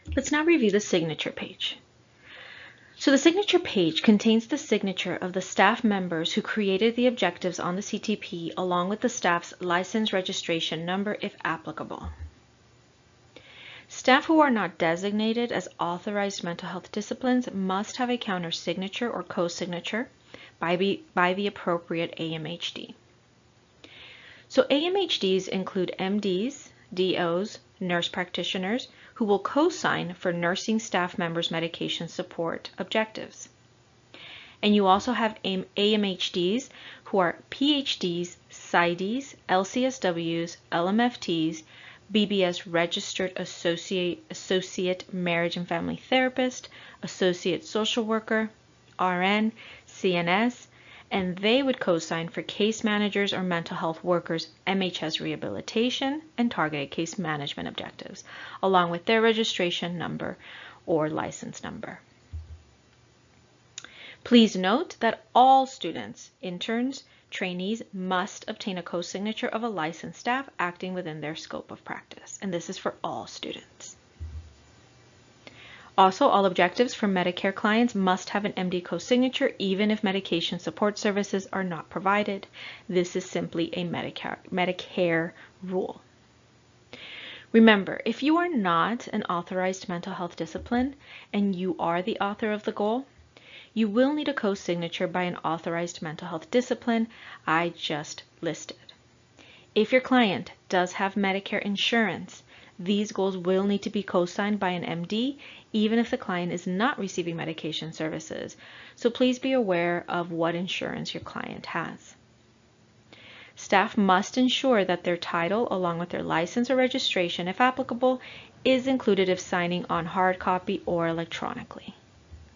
Let's now review the signature page. So the signature page contains the signature of the staff members who created the objectives on the CTP along with the staff's license registration number if applicable. Staff who are not designated as authorized mental health disciplines must have a counter signature or co-signature by the appropriate AMHD. So AMHDs include MDs, DOs, nurse practitioners who will co-sign for nursing staff members' medication support objectives. And you also have AMHDs who are PhDs, PsyDs, LCSWs, LMFTs, BBS registered associate marriage and family therapist, associate social worker, RN, CNS, and they would co-sign for case managers or mental health workers' MHS rehabilitation and targeted case management objectives, along with their registration number or license number. Please note that all students, interns, trainees must obtain a co-signature of a licensed staff acting within their scope of practice, and this is for all students. Also, all objectives for Medicare clients must have an MD co-signature even if medication support services are not provided. This is simply a Medicare rule. Remember, if you are not an authorized mental health discipline and you are the author of the goal, you will need a co-signature by an authorized mental health discipline I just listed. If your client does have Medicare insurance, these goals will need to be co-signed by an MD, even if the client is not receiving medication services. So please be aware of what insurance your client has. Staff must ensure that their title, along with their license or registration, if applicable, is included if signing on hard copy or electronically.